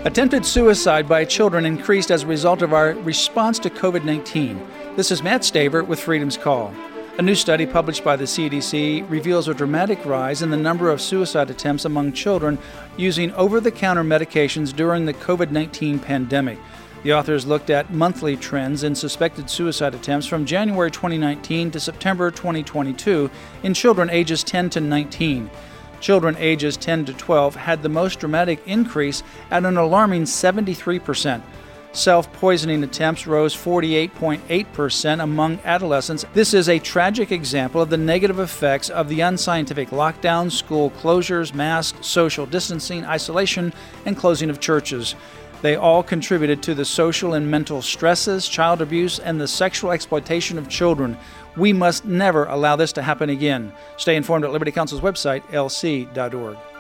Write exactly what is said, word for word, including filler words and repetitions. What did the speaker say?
Attempted suicide by children increased as a result of our response to covid nineteen. This is Matt Staver with Freedom's Call. A new study published by the C D C reveals a dramatic rise in the number of suicide attempts among children using over-the-counter medications during the covid nineteen pandemic. The authors looked at monthly trends in suspected suicide attempts from January twenty nineteen to September twenty twenty-two in children ages ten to nineteen. Children ages ten to twelve had the most dramatic increase at an alarming seventy-three percent. Self-poisoning attempts rose forty-eight point eight percent among adolescents. This is a tragic example of the negative effects of the unscientific lockdowns, school closures, masks, social distancing, isolation, and closing of churches. They all contributed to the social and mental stresses, child abuse, and the sexual exploitation of children. We must never allow this to happen again. Stay informed at Liberty Counsel's website, L C dot org.